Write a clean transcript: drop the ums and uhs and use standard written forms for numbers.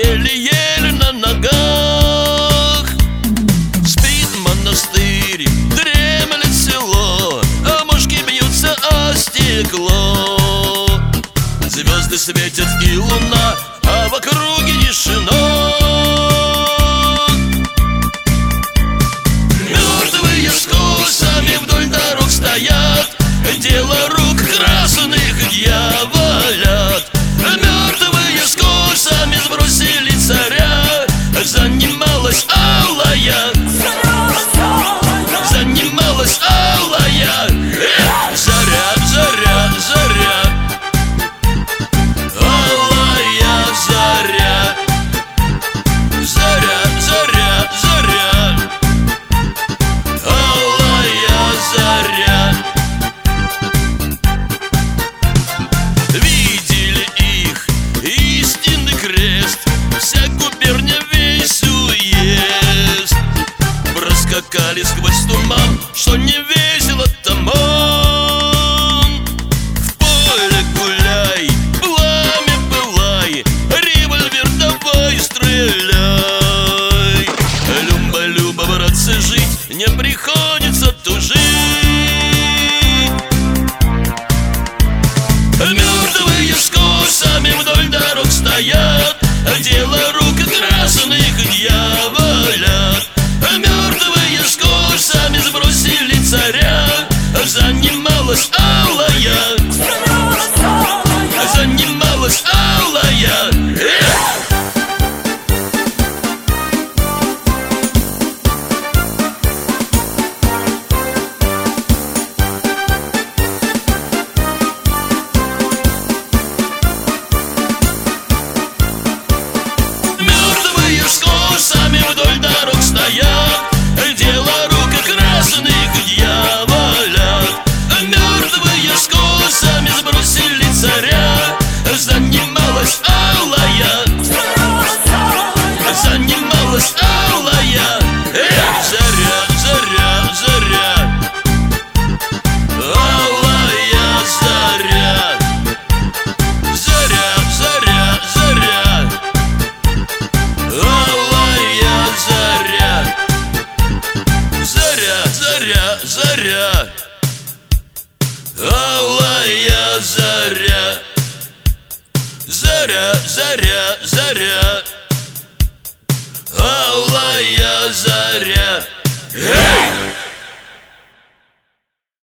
еле-еле на ногах. Спит монастырь, дремлет село, а мушки бьются о стекло. Звезды светят и луна, а в округе тишина. Мертвые с косами вдоль дорог стоят, дело рук красных дьяволят. Мертвые с косами сбросили царя, занималась алая, занималась алая. Заря, заря, заря, алая заря, заря, заря, заря, алая заря. Видели их истинный крест, вся губерния весь уезд. Проскакали сквозь туман, что не весело таман. В поле гуляй, пламя пылай, револьвер давай стреляй. Люба, Люба, братцы, жить не приходится тужить. Мертвые с косами вдоль дорог стоят, дело рук красных дьяволят. Мертвые с косами сбросили царя, занималась алая, занималась алая. Мертвые с косами вдоль дорог стоят, дело рук красных дьяволят. Мертвые с косами сбросили царя, занималась алая, занималась алая. Заря, заря, заря, алая заря, заря, заря, заря, алая заря, заря, заря, заря, алая заря, заря, заря, заря, алая заря. Эй!